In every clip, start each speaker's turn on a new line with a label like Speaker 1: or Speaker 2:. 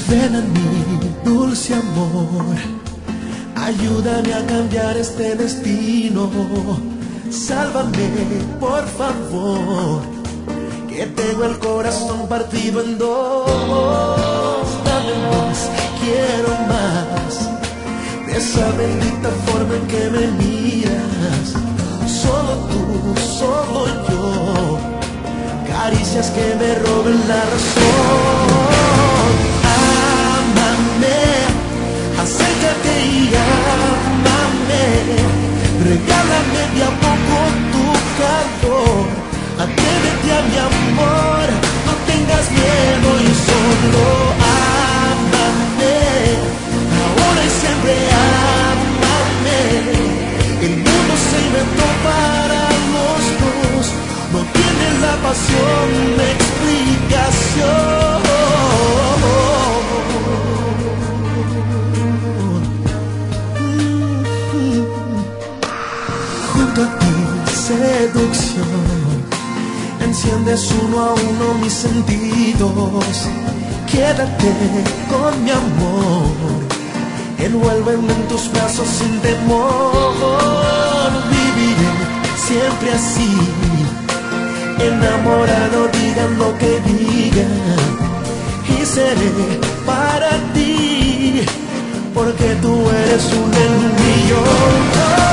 Speaker 1: Ven a mí, dulce amor, ayúdame a cambiar este destino. Sálvame, por favor, que tengo el corazón partido en dos. Dame más, quiero más, de esa bendita forma en que me miras. Solo tú, solo yo, caricias que me roben la razón. Ámame, acércate y ámame, regálame de a poco tu calor. Atrévete a mi amor, no tengas miedo y solo ámame. Ahora y siempre ámame. El mundo se inventó para los dos, no tiene la pasión de explicación. Junto a ti, seducción, enciendes uno a uno mis sentidos. Quédate con mi amor, envuélveme en tus brazos sin temor. Viviré siempre así, enamorado, digan lo que digan, y seré para ti, porque tú eres un millón.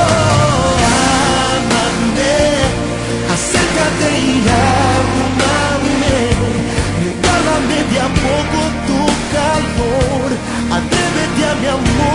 Speaker 1: Acércate y ámame, regálame de a poco tu calor. Atrévete a mi amor,